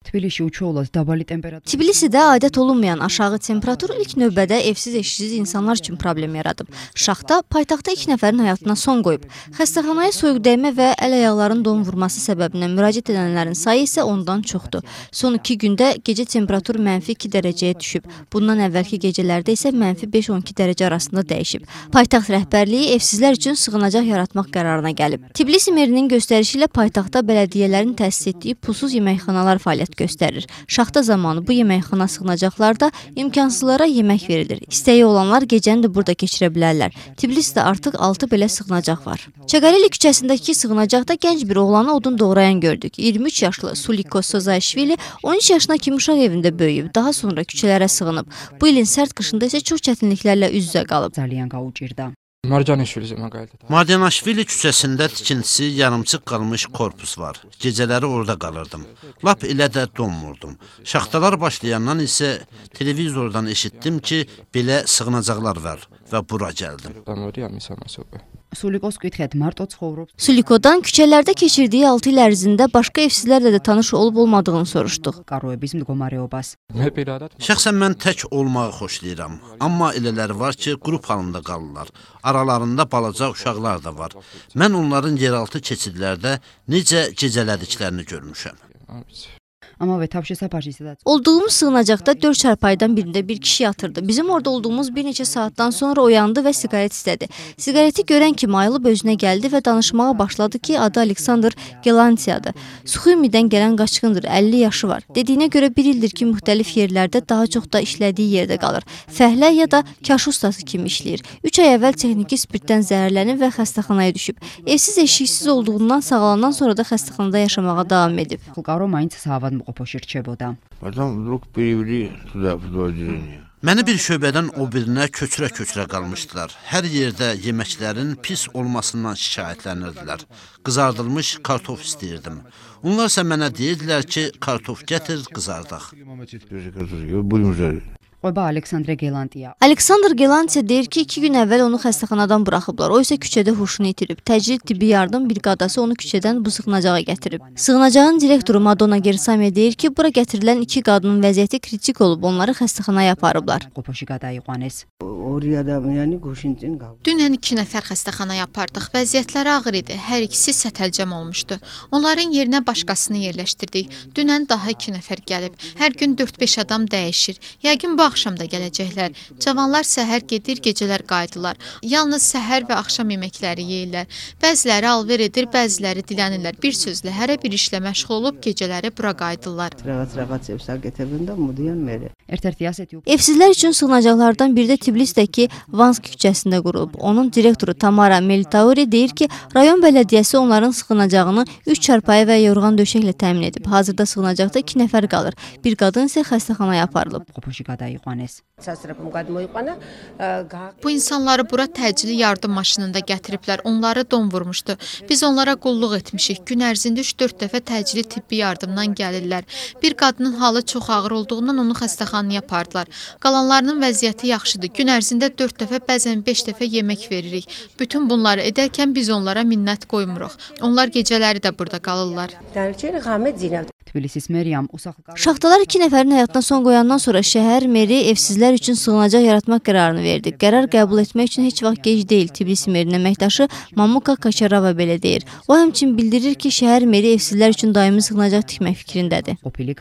Tbilisidə adət olunmayan aşağı temperatur ilk növbədə evsiz eşsiz insanlar üçün problem yaradıb. Şaxta paytaxtda 2 nəfərin həyatına son qoyub. Xəstəxanaya soyuq dəymə və əl ayaqların don vurması səbəbindən müraciət edənlərin sayı isə ondan çoxdur. Son 2 gündə gecə temperatur -2 dərəcəyə düşüb. Bundan əvvəlki gecələrdə isə -5-12 dərəcə arasında dəyişib. Paytaxt rəhbərliyi evsizlər üçün sığınacaq yaratmaq qərarına gəlib. Tbilisi merinin göstərişi ilə paytaxtda bələdiyyələrin təsis etdiyi pulsuz yeməkxanalar fəaliyyət göstərir. Şaxta zamanı bu yeməkxana sığınacaqlarda imkansızlara yemək verilir. İstəyi olanlar gecəni də burada keçirə bilərlər. Tbilisidə artıq 6 belə sığınacaq var. Çaqareli küçəsindəki sığınacaqda gənc bir oğlanı odun doğrayan gördük. 23 yaşlı Suliko Sozayishvili 13 yaşına kimi uşaq evində böyüyüb, daha sonra küçələrə sığınıb. Bu ilin sərt qışında isə çox çətinliklərlə üz-üzə qalıb. Mardianaşvili küçəsində tikintisi yarımçıq qalmış korpus var. Gecələri orada qalırdım. Lap elə də donmurdum. Şaxtalar başlayandan isə televizordan eşitdim ki, belə sığınacaqlar var və bura gəldim. Sulikodan küçələrdə keçirdiyi 6 il ərzində başqa evsizlərlə də tanış olub-olmadığını soruşduq. Şəxsən mən tək olmağı xoşlayıram. Amma elələri var ki, qrup halında qalırlar. Aralarında balaca uşaqlar da var. Mən onların yeraltı keçidlərdə necə gecələdiklərini görmüşəm. Olduğumuz sığınacaqda 4 çarpaydan birində bir kişi yatırdı. Bizim orada olduğumuz bir neçə saatdan sonra oyandı və siqaret istədi. Siqareti görən kimi ayılıb özünə gəldi və danışmağa başladı ki, adı Aleksandr Gelantiyadır. Suxumidən gələn qaçqındır, 50 yaşı var. Dediyinə görə 1 ildir ki, müxtəlif yerlərdə, daha çox da işlədiyi yerdə qalır. Fəhlə ya da kaş ustası kimi işləyir. 3 ay əvvəl texniki spirtdən zəhərlənib və xəstəxanaya düşüb. Evsiz eşiksiz olduğundan sağalandan sonra da xəstəxanada yaşamağa davam edib. Məni bir şöbədən o birinə köçürə-köçürə qalmışdılar. Hər yerdə yeməklərin pis olmasından şikayətlənirdilər. Qızardılmış kartof istəyirdim. Onlar isə mənə deyirdilər ki, kartof gətir, qızardaq. Aleksandr Gelantiya deyir ki, 2 gün əvvəl onu xəstəxanadan buraxıblar. O isə küçədə huşunu itirib. Təcili tibbi yardım briqadası onu küçədən bu sığınacağa gətirib. Sığınacağın direktoru Madonna Gersamya deyir ki, bura gətirilən 2 qadının vəziyyəti kritik olub, onları xəstəxanaya aparıblar. Dünən 2 nəfər xəstəxanaya apardıq. Vəziyyətləri ağır idi. Hər ikisi sətəlcəm olmuşdu. Onların yerinə başqasını yerləşdirdik. Dünən daha 2 nəfər gəlib. Hər gün 4-5 adam dəyişir. Yəqin bu axşam da gələcəklər. Cavanlar səhər gedir, gecələr qayıdırlar. Yalnız səhər və axşam yeməkləri yeyirlər. Bəziləri alver edir, bəziləri dilənirlər. Bir sözlə, hərə bir işlə məşğul olub gecələri bura qayıdırlar. Evsizlər üçün sığınacaqlardan biri də Tbilisdəki Vansk küçəsində qurulub. Onun direktoru Tamara Melitauri deyir ki, rayon bələdiyyəsi onların sığınacağını 3 çarpayı və yorğan döşəklə təmin edib. Hazırda sığınacaqda 2 nəfər qalır. Bir qadın isə xəstəxanaya aparılıb. Bu insanları bura təcili yardım maşınında gətiriblər. Onları don vurmuşdu. Biz onlara qulluq etmişik. Gün ərzində 3-4 dəfə təcili tibbi yardımdan gəlirlər. Bir qadının halı çox ağır olduğundan onu xəstəxanaya apardılar. Qalanlarının vəziyyəti yaxşıdır. Gün ərzində 4 dəfə, bəzən 5 dəfə yemək veririk. Bütün bunları edərkən biz onlara minnət qoymuruq. Onlar gecələri də burada qalırlar. Şaxtalar 2 nəfərin həyatına son qoyandan sonra şəhər meri evsizlər üçün sığınacaq yaratmaq qərarını verdi. Qərar qəbul etmək üçün heç vaxt gec deyil. Tbilisi merinin əməkdaşı Mamuka Kaçarava belə deyir. O həmçinin bildirir ki, şəhər meri evsizlər üçün daimi sığınacaq tikmək fikrindədir.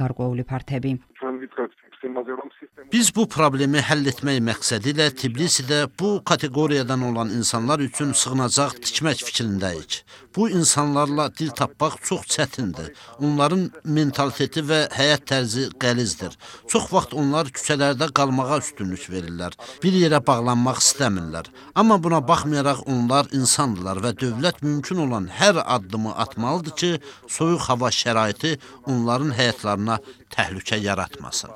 Biz bu problemi həll etmək məqsədi ilə Tbilisidə bu kateqoriyadan olan insanlar üçün sığınacaq tikmək fikrindəyik. Bu insanlarla dil tapmaq çox çətindir. Onların mentaliteti və həyat tərzi qəlizdir. Çox vaxt onlar küçələrdə qalmağa üstünlük verirlər. Bir yerə bağlanmaq istəmirlər. Amma buna baxmayaraq onlar insandırlar və dövlət mümkün olan hər addımı atmalıdır ki, soyuq hava şəraiti onların həyatlarına təhlükə yaratmasın.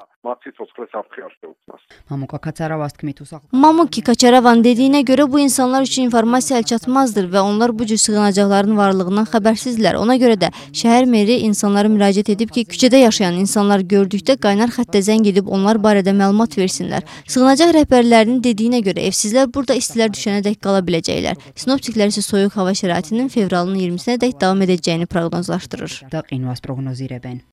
Mamuki Kaçaravan dediyinə görə bu insanlar üçün informasiya əlçatmazdır və onlar bu cür sığınacaqların varlığından xəbərsizlər. Ona görə də şəhər meri insanlara müraciət edib ki, küçədə yaşayan insanlar gördükdə qaynar xəttə zəng edib onlar barədə məlumat versinlər. Sığınacaq rəhbərlərinin dediyinə görə evsizlər burada istilər düşənədək qala biləcəklər. Sinoptiklər isə soyuq hava şəraitinin fevralın 20-sinədək davam edəcəyini proqnozlaşdırır.